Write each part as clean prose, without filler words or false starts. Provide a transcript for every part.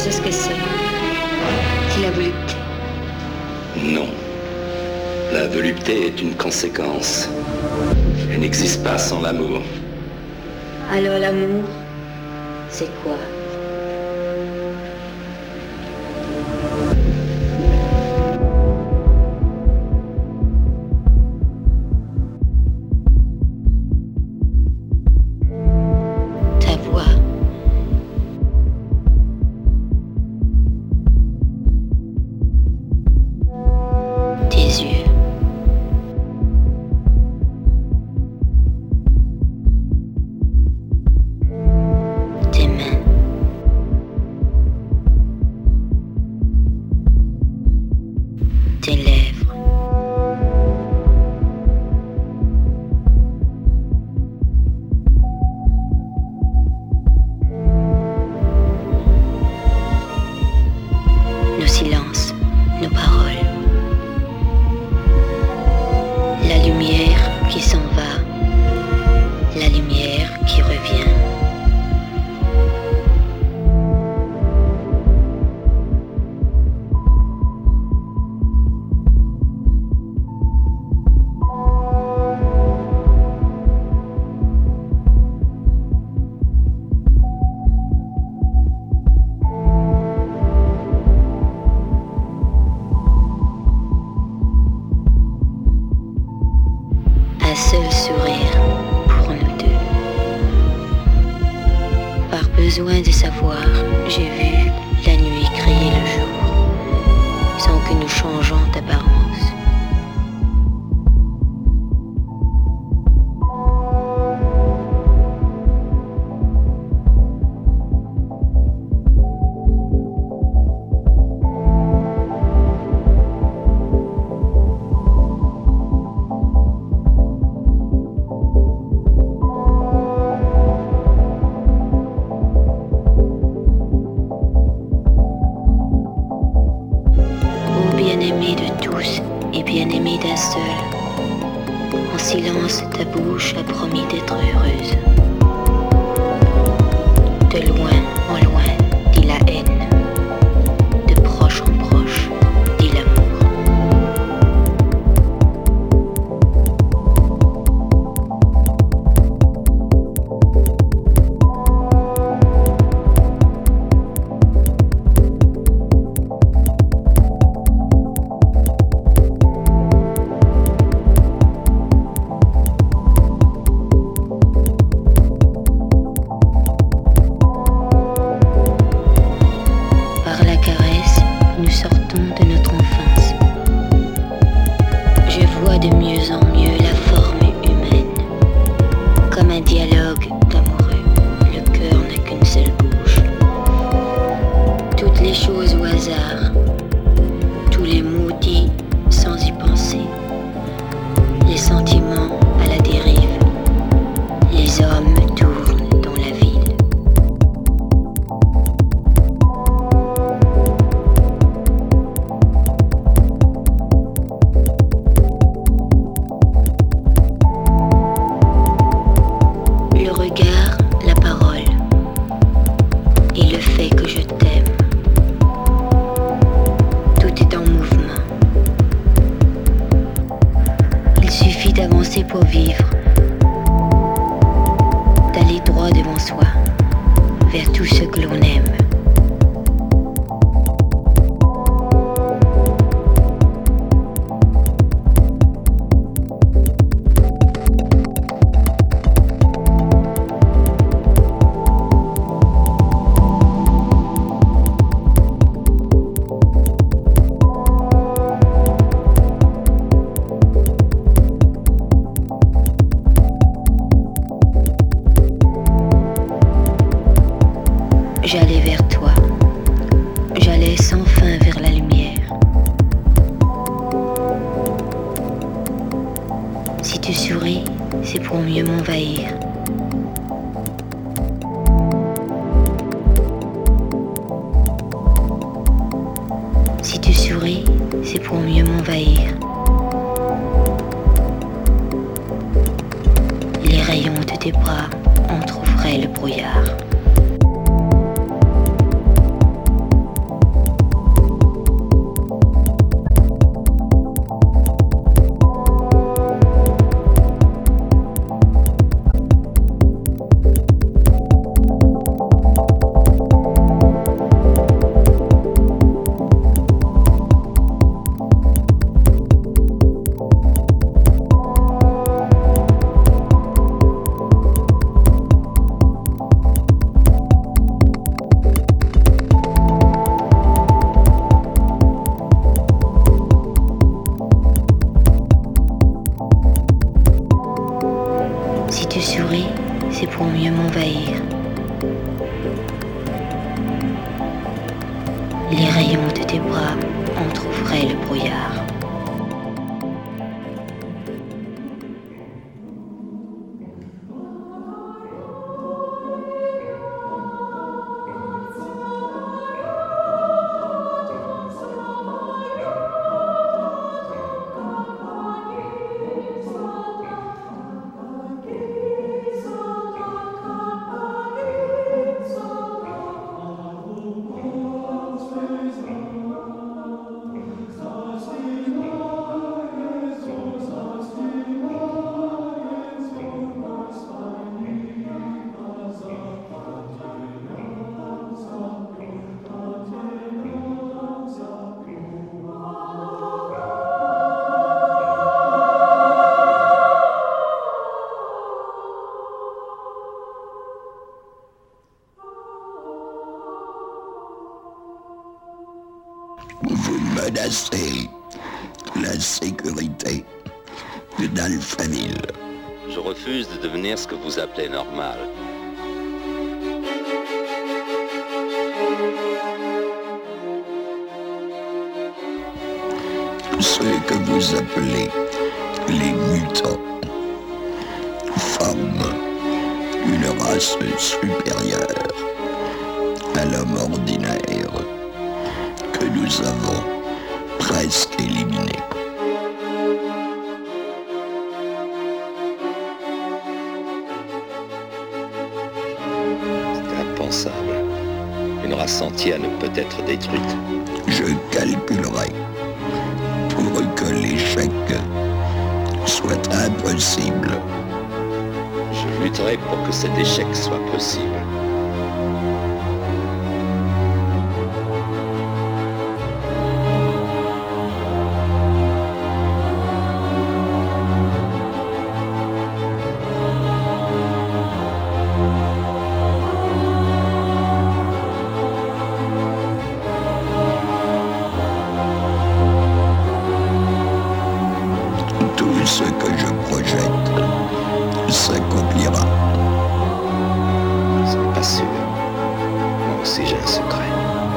sais ce que c'est. C'est la volupté. Non. La volupté est une conséquence. Elle n'existe pas sans l'amour. Alors l'amour, c'est quoi? Besoin de savoir, j'ai vu la nuit créer le jour, sans que nous changeons d'apparence. Bien-aimé de tous et bien-aimé d'un seul, en silence ta bouche a promis d'être heureuse. De loin en loin dit la haine, de proche en proche dit l'amour. Pour vivre, d'aller droit devant soi, vers tout ce que l'on aime. J'allais vers toi, j'allais sans fin vers la lumière. Si tu souris, c'est pour mieux m'envahir. Si tu souris, c'est pour mieux m'envahir. Les rayons de tes bras entr'ouvraient le brouillard. tu souris, c'est pour mieux m'envahir. Les rayons de tes bras entr'ouvraient le brouillard. Vous menacez la sécurité d'Alphaville. Je refuse de devenir ce que vous appelez normal. Ceux que vous appelez les mutants forment une race supérieure à l'homme ordinaire que nous avons presque éliminé. C'est impensable. Une race entière ne peut être détruite. Je calculerai pour que l'échec soit impossible. Je lutterai pour que cet échec soit possible. Tout ce que je projette s'accomplira. Ce n'est pas sûr. Moi aussi j'ai un secret.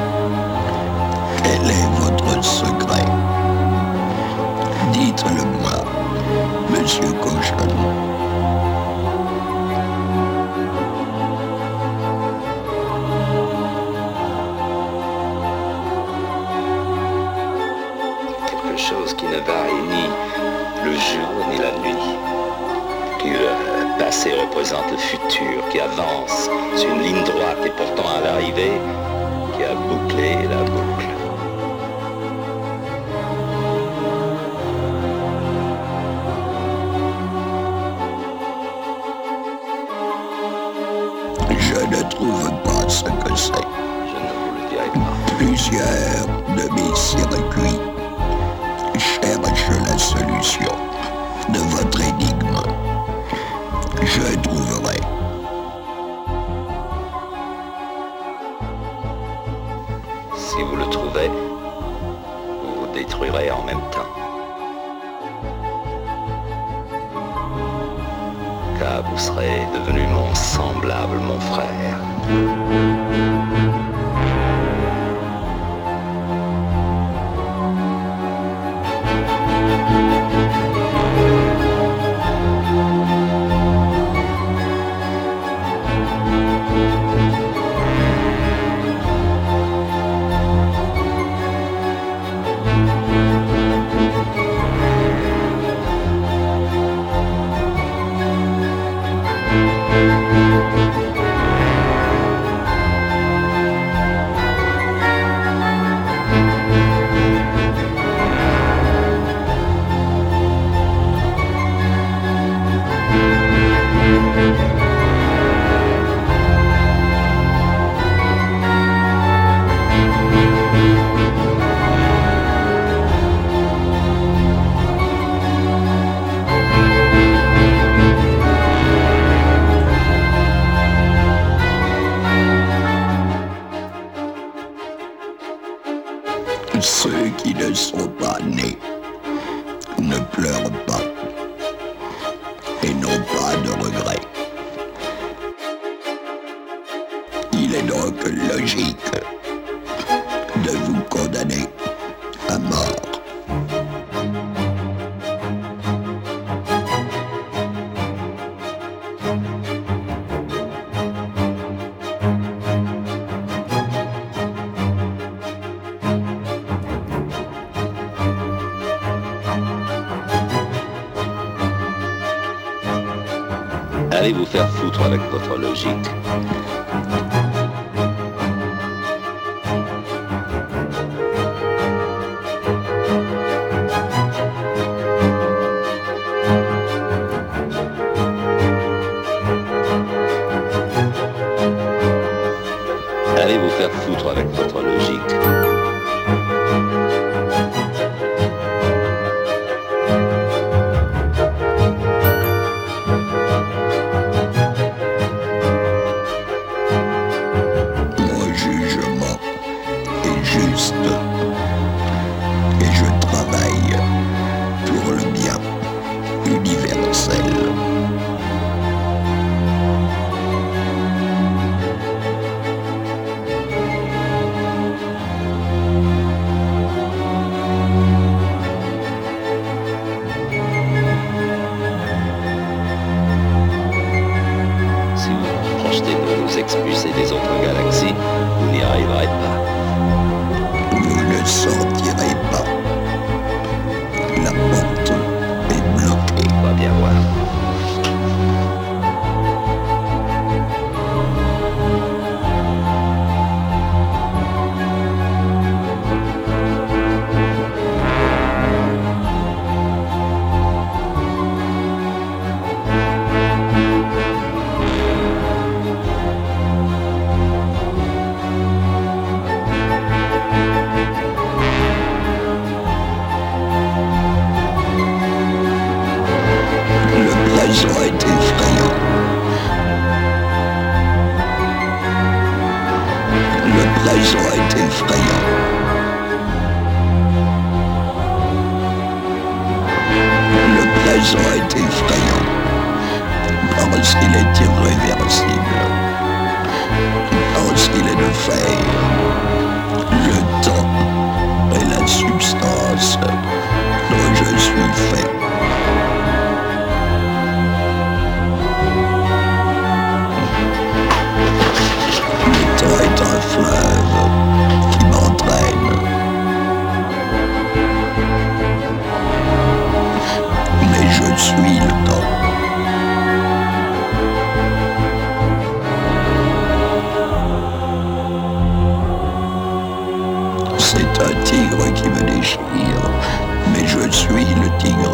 Quel est votre secret? Dites-le-moi, Monsieur Cochon. Quelque chose qui ne varie ni le jour ni la nuit. Que le passé représente le futur, qui avance sur une ligne droite et pourtant à l'arrivée, qui a bouclé la boucle. Je ne trouve pas ce que c'est. Je ne vous le dirai pas. Plusieurs de mes circuits cherchent la solution de votre énigme. Je trouverai. Si vous le trouvez, vous vous détruirez en même temps. Car vous serez devenu mon semblable, mon frère. Ceux qui ne sont pas nés ne pleurent pas et n'ont pas de regrets. Allez vous faire foutre avec votre logique. Allez vous faire foutre avec votre logique. Mon jugement est juste et je travaille pour le bien universel. Si vous projetez de nous expulser des autres galaxies, vous n'y arriverez pas. Vous ne sortirez pas. La porte est bloquée. On va bien voir. Le présent est effrayant. Le présent est effrayant. Le présent est effrayant parce qu'il est irréversible, parce qu'il est de fer. Le temps est la substance dont je suis fait. Le temps est un fleuve qui m'entraîne. Mais je suis le temps. C'est un tigre qui me déchire, mais je suis le tigre.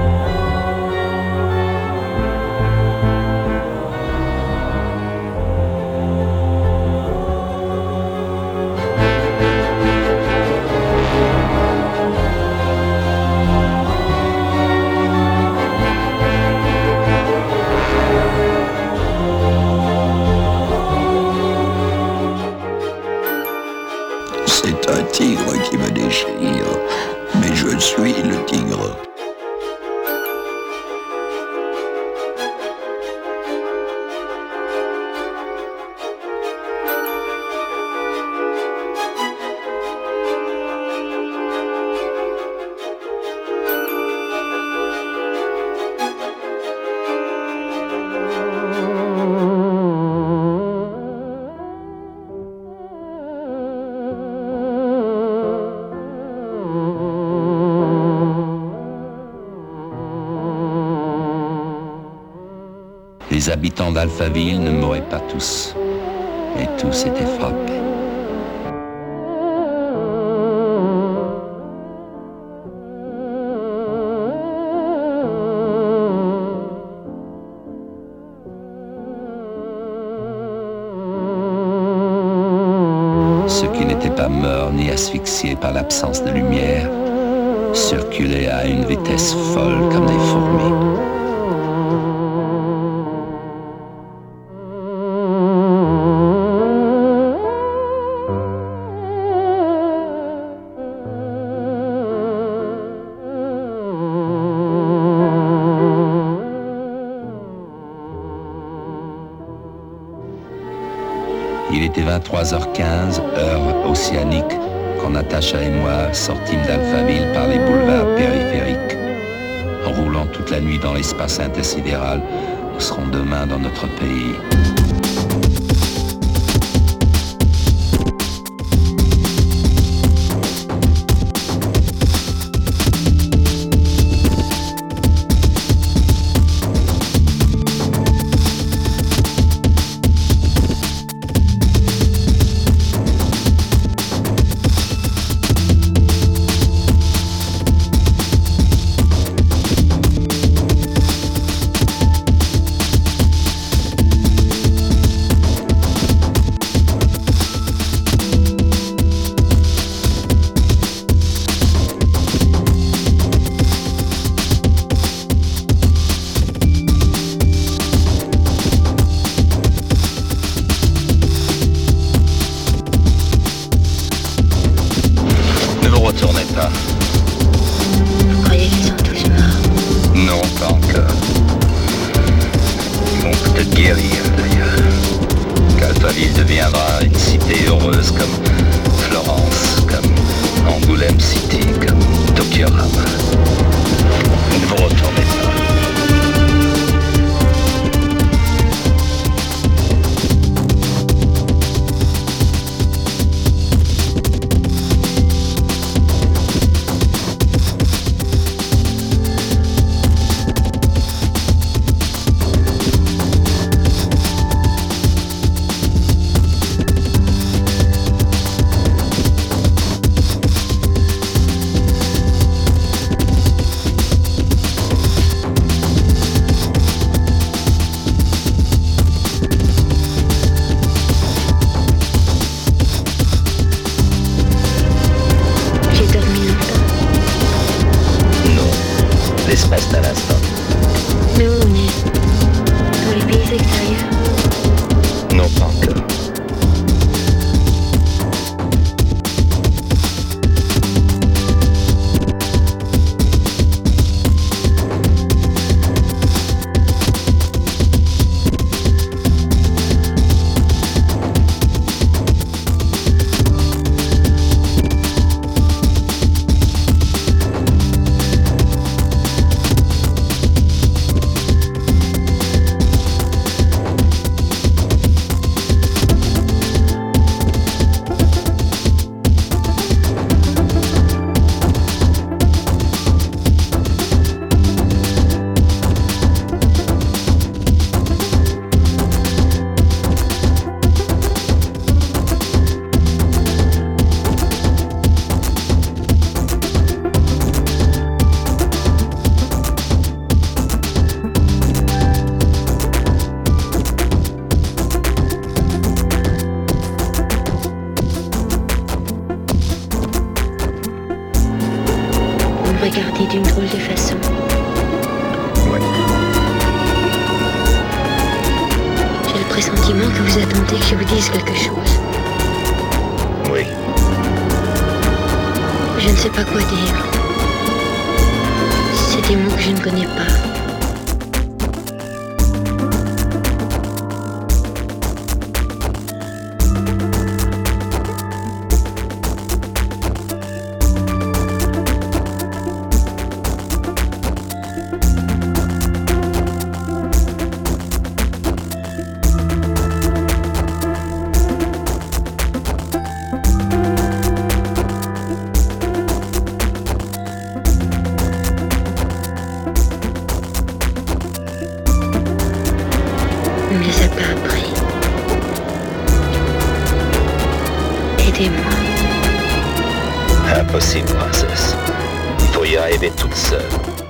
C'est un tigre qui me déchire, mais je suis le tigre. Les habitants d'Alphaville ne mouraient pas tous, mais tous étaient frappés. Ceux qui n'étaient pas morts ni asphyxiés par l'absence de lumière circulaient à une vitesse folle comme des fourmis. Il était 23h15, heure océanique, quand Natacha et moi sortîmes d'Alphaville par les boulevards périphériques. En roulant toute la nuit dans l'espace intersidéral, nous serons demain dans notre pays. Mais où on est? Dans les pays extérieurs? Non, pas encore. Regardez d'une drôle de façon. Ouais. J'ai le pressentiment que vous attendez que je vous dise quelque chose. Oui. Je ne sais pas quoi dire. C'est des mots que je ne connais pas. On ne les a pas appris. Aidez-moi. Impossible, princesse. Il faut y arriver toute seule.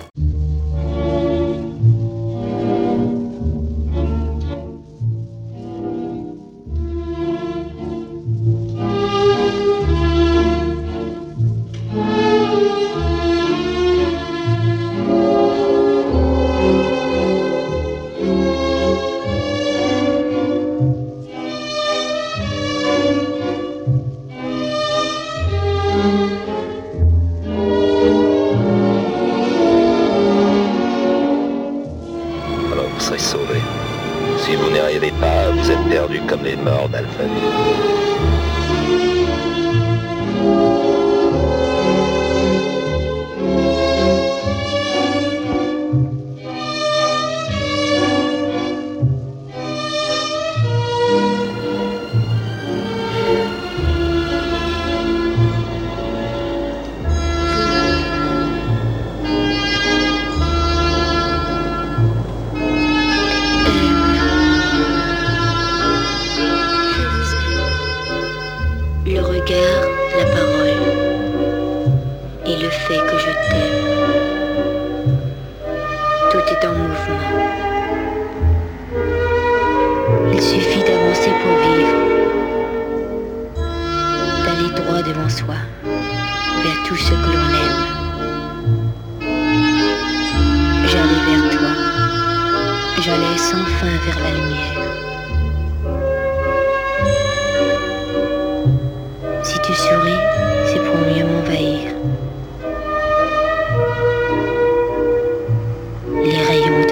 Alors vous serez sauvés. Si vous n'y arrivez pas, vous êtes perdus comme les morts d'Alphaville. Le regard, la parole et le fait que je t'aime. Tout est en mouvement. Il suffit d'avancer pour vivre, d'aller droit devant soi, vers tout ce que l'on aime. J'allais vers toi, j'allais sans fin vers la lumière. Si tu souris, c'est pour mieux m'envahir. Les rayons